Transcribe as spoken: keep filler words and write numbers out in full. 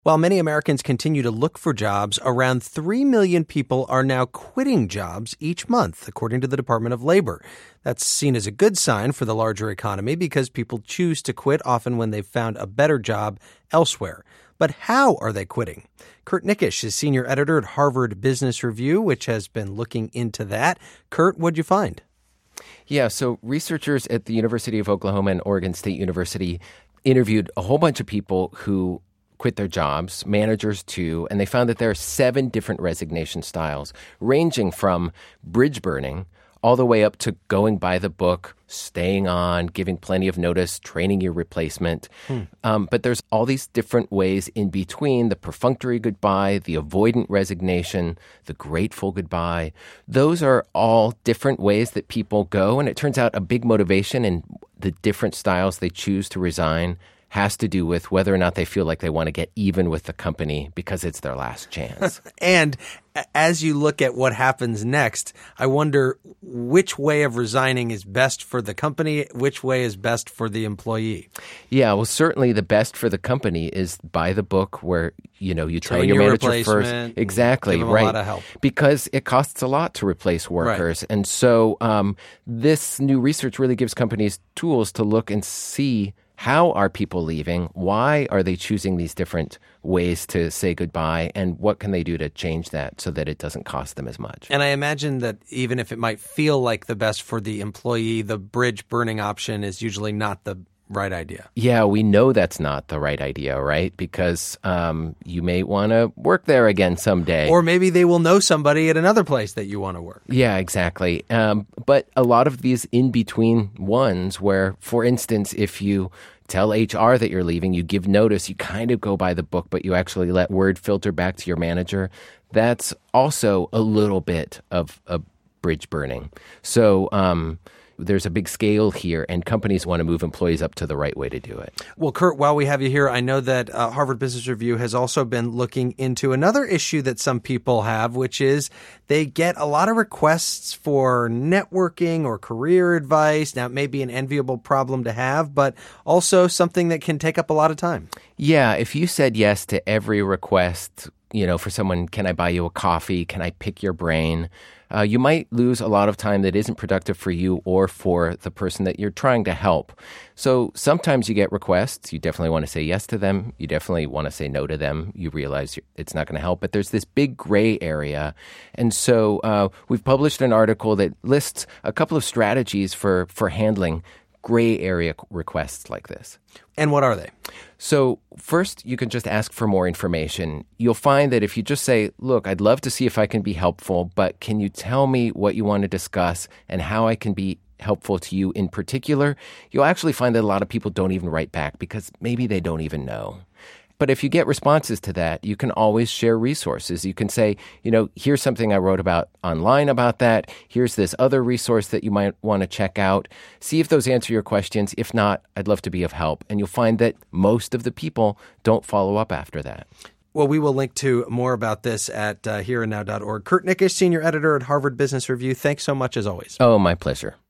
While many Americans continue to look for jobs, around three million people are now quitting jobs each month, according to the Department of Labor. That's seen as a good sign for the larger economy because people choose to quit often when they've found a better job elsewhere. But how are they quitting? Kurt Nikisch is senior editor at Harvard Business Review, which has been looking into that. Kurt, what'd you find? Yeah, so researchers at the University of Oklahoma and Oregon State University interviewed a whole bunch of people who quit their jobs, managers too, and they found that there are seven different resignation styles, ranging from bridge burning all the way up to going by the book, staying on, giving plenty of notice, training your replacement. Hmm. Um, but there's all these different ways in between: the perfunctory goodbye, the avoidant resignation, the grateful goodbye. Those are all different ways that people go, and it turns out a big motivation in the different styles they choose to resign has to do with whether or not they feel like they want to get even with the company because it's their last chance. And as you look at what happens next, I wonder which way of resigning is best for the company, which way is best for the employee. Yeah, well, certainly the best for the company is by the book, where you know you train, train your, your manager first. Exactly, give them right. a lot of help. Because it costs a lot to replace workers. Right. And so um, this new research really gives companies tools to look and see, how are people leaving? Why are they choosing these different ways to say goodbye? And what can they do to change that so that it doesn't cost them as much? And I imagine that even if it might feel like the best for the employee, the bridge burning option is usually not the right idea. Yeah, we know that's not the right idea, right? Because um, you may want to work there again someday. Or maybe they will know somebody at another place that you want to work. Yeah, exactly. Um, but a lot of these in-between ones where, for instance, if you tell H R that you're leaving, you give notice, you kind of go by the book, but you actually let word filter back to your manager, that's also a little bit of a bridge burning. So um, there's a big scale here, and companies want to move employees up to the right way to do it. Well, Kurt, while we have you here, I know that uh, Harvard Business Review has also been looking into another issue that some people have, which is they get a lot of requests for networking or career advice. Now, it may be an enviable problem to have, but also something that can take up a lot of time. Yeah, if you said yes to every request, you know, for someone, can I buy you a coffee? Can I pick your brain? Uh, you might lose a lot of time that isn't productive for you or for the person that you're trying to help. So sometimes you get requests. You definitely want to say yes to them. You definitely want to say no to them. You realize it's not going to help. But there's this big gray area. And so uh, we've published an article that lists a couple of strategies for, for handling gray area requests like this. And what are they? So first, you can just ask for more information. You'll find that if you just say, look, I'd love to see if I can be helpful, but can you tell me what you want to discuss and how I can be helpful to you in particular, you'll actually find that a lot of people don't even write back because maybe they don't even know. But if you get responses to that, you can always share resources. You can say, you know, here's something I wrote about online about that. Here's this other resource that you might want to check out. See if those answer your questions. If not, I'd love to be of help. And you'll find that most of the people don't follow up after that. Well, we will link to more about this at uh, here and now dot org. Kurt Nikisch, senior editor at Harvard Business Review. Thanks so much as always. Oh, my pleasure.